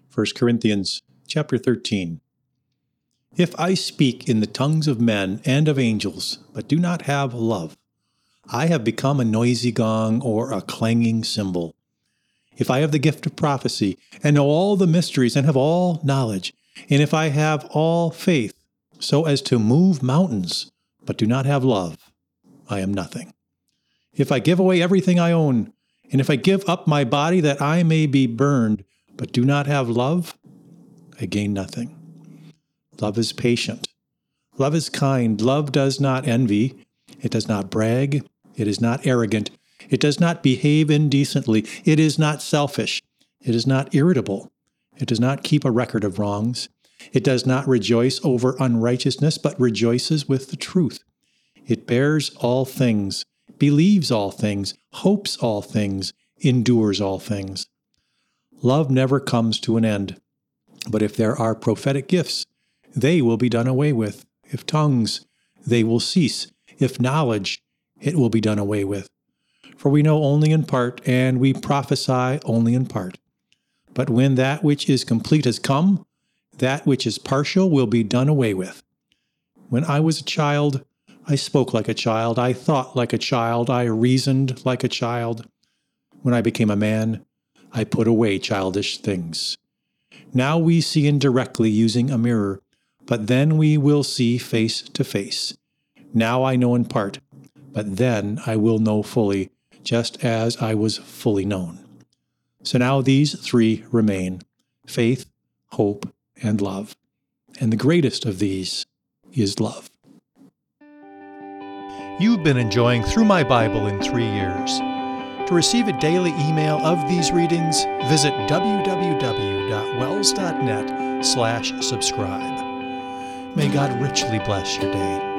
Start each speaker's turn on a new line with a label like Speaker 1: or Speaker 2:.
Speaker 1: 1 Corinthians chapter 13. If I speak in the tongues of men and of angels, but do not have love, I have become a noisy gong or a clanging cymbal. If I have the gift of prophecy, and know all the mysteries, and have all knowledge, and if I have all faith, so as to move mountains, but do not have love, I am nothing. If I give away everything I own, and if I give up my body that I may be burned, but do not have love, I gain nothing. Love is patient. Love is kind. Love does not envy. It does not brag. It is not arrogant. It does not behave indecently. It is not selfish. It is not irritable. It does not keep a record of wrongs. It does not rejoice over unrighteousness, but rejoices with the truth. It bears all things, believes all things, hopes all things, endures all things. Love never comes to an end. But if there are prophetic gifts, they will be done away with. If tongues, they will cease. If knowledge, it will be done away with. For we know only in part, and we prophesy only in part. But when that which is complete has come, that which is partial will be done away with. When I was a child, I spoke like a child, I thought like a child, I reasoned like a child. When I became a man, I put away childish things. Now we see indirectly using a mirror, but then we will see face to face. Now I know in part, but then I will know fully, just as I was fully known. So now these three remain: faith, hope, and love. And the greatest of these is love.
Speaker 2: You've been enjoying Through My Bible in 3 years. To receive a daily email of these readings, visit www.wells.net/subscribe. May God richly bless your day.